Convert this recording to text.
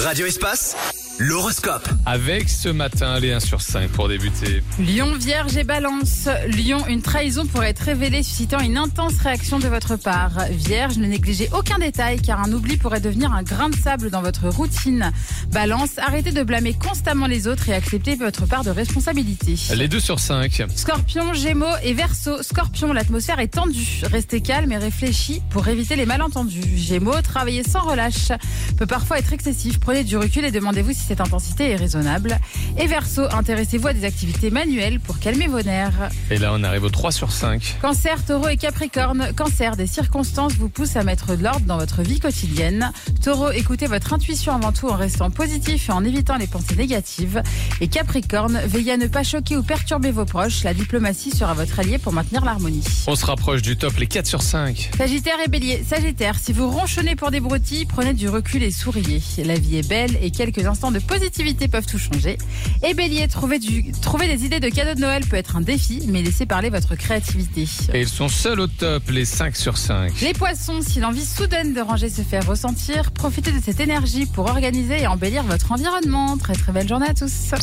Radio Espace, l'horoscope. Avec ce matin, les 1 sur 5 pour débuter. Lion, Vierge et Balance. Lion, une trahison pourrait être révélée, suscitant une intense réaction de votre part. Vierge, ne négligez aucun détail car un oubli pourrait devenir un grain de sable dans votre routine. Balance, arrêtez de blâmer constamment les autres et acceptez votre part de responsabilité. Les 2 sur 5. Scorpion, Gémeaux et Verseau. Scorpion, l'atmosphère est tendue. Restez calme et réfléchi pour éviter les malentendus. Gémeaux, travaillez sans relâche. Peut parfois être excessif. Prenez du recul et demandez-vous si cette intensité est raisonnable. Et Verseau, intéressez-vous à des activités manuelles pour calmer vos nerfs. Et là, on arrive aux 3 sur 5. Cancer, Taureau et Capricorne. Cancer, des circonstances vous poussent à mettre de l'ordre dans votre vie quotidienne. Taureau, écoutez votre intuition avant tout en restant positif et en évitant les pensées négatives. Et Capricorne, veillez à ne pas choquer ou perturber vos proches. La diplomatie sera votre allié pour maintenir l'harmonie. On se rapproche du top, les 4 sur 5. Sagittaire et Bélier. Sagittaire, si vous ronchonnez pour des broutilles, prenez du recul et souriez. La vie est belle et quelques instants de positivité peuvent tout changer. Et Bélier, trouver des idées de cadeaux de Noël peut être un défi, mais laissez parler votre créativité. Et ils sont seuls au top, les 5 sur 5. Les Poissons, si l'envie soudaine de ranger se fait ressentir, profitez de cette énergie pour organiser et embellir votre environnement. Très très belle journée à tous.